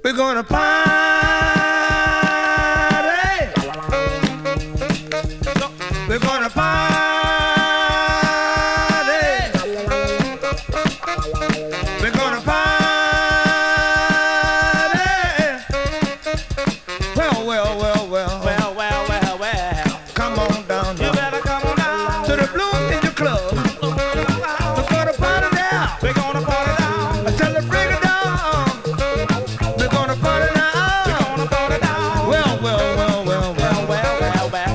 We're gonna party. We're gonna party. We're gonna party. Well, well, well, well. Well, well, well, well. Come on down. You better come on down to the Blue Ninja Club. We're gonna party now. We're gonna party down Until the break of dawn. We're gonna party now. We're gonna party down. Well, well, well, well, well. Well, well, well, well.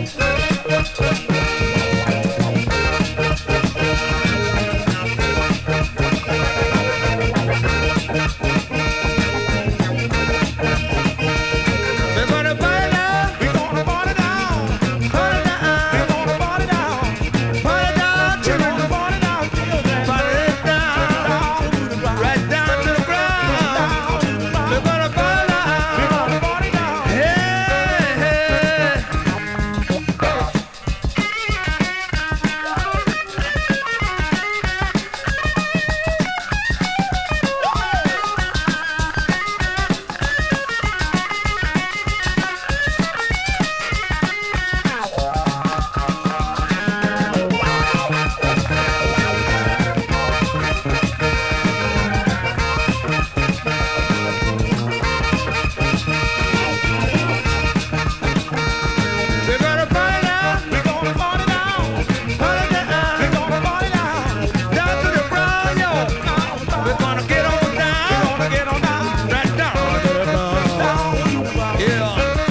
We're gonna party now. We're gonna party down. Party now. We're gonna party down. Party down, We're children. gonna party down, children. Party down. Down to the ground. Right down to the ground. Down to the ground. We're gonna party We're now. gonna party down. Hey, hey. We're gonna party now. We're gonna party down. Party down. We're gonna party down. Down to the ground, yo. We're gonna get on We're down. gonna get on down. Right down to the ground. Down to the ground. Yeah.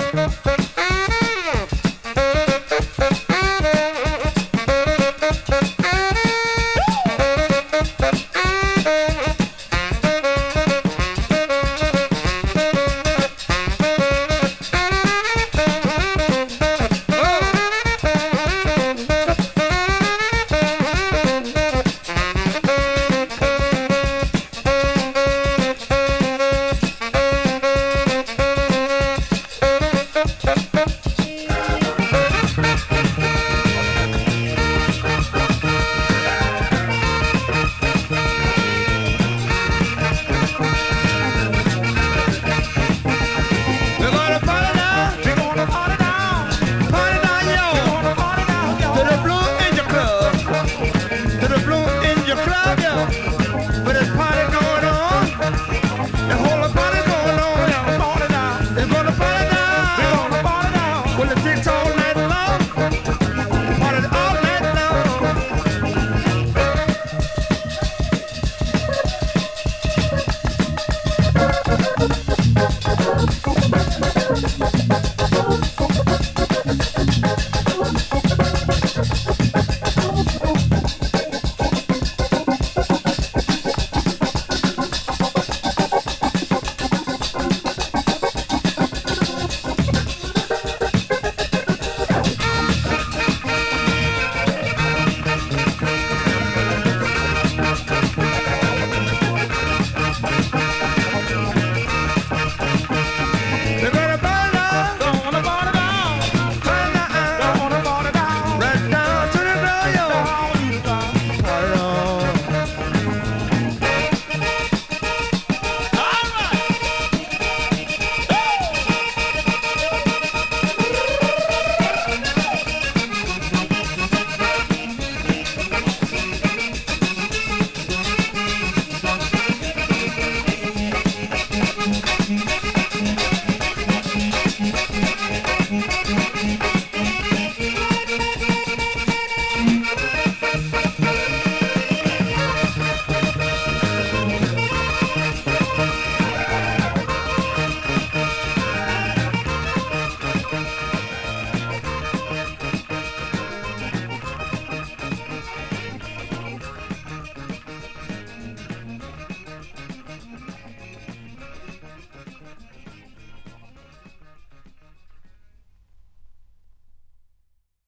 We're gonna party now. We're gonna party down. Party down, yo. We're gonna party down, yo. To the Blue Ninja Club. To the Blue Ninja Club, yo. Where there's party going on. The whole party going on, yo. Party down. They're gonna party We're now. gonna party down. Well, it takes all night long. Party all night long.